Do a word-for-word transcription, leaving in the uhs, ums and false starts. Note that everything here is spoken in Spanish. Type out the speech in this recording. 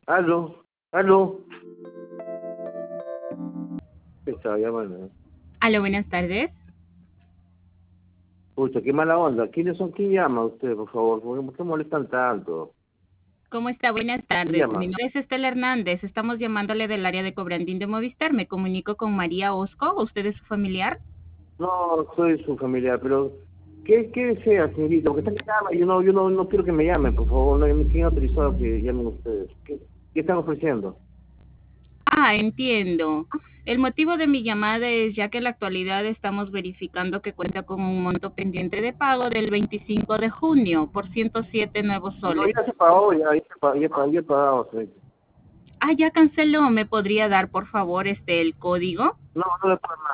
Aló, aló. ¿Qué estaba llamando? Aló, buenas tardes. Pucha, qué mala onda. ¿Quiénes son? ¿Quién llama usted, por favor? ¿Por qué molestan tanto? ¿Cómo está? Buenas ¿Quién tardes. Mi llama? nombre es Estela Hernández. Estamos llamándole del área de Cobrandín de Movistar. Me comunico con María Osco. ¿Usted es su familiar? No, soy su familiar, pero ¿qué, qué desea, señorita? Porque está que llama. Yo no, yo no, no quiero que me llamen, por favor. No me tienen autorizado que llamen ustedes. ¿Qué, qué están ofreciendo? Ah, entiendo. El motivo de mi llamada es ya que en la actualidad estamos verificando que cuenta con un monto pendiente de pago del veinticinco de junio por ciento siete nuevos No, soles. ya se pagó, ya, ya se pagó, ya, pagó, ya he pagado, señorita. Ah, ya canceló. ¿Me podría dar, por favor, este el código? No, no le puedo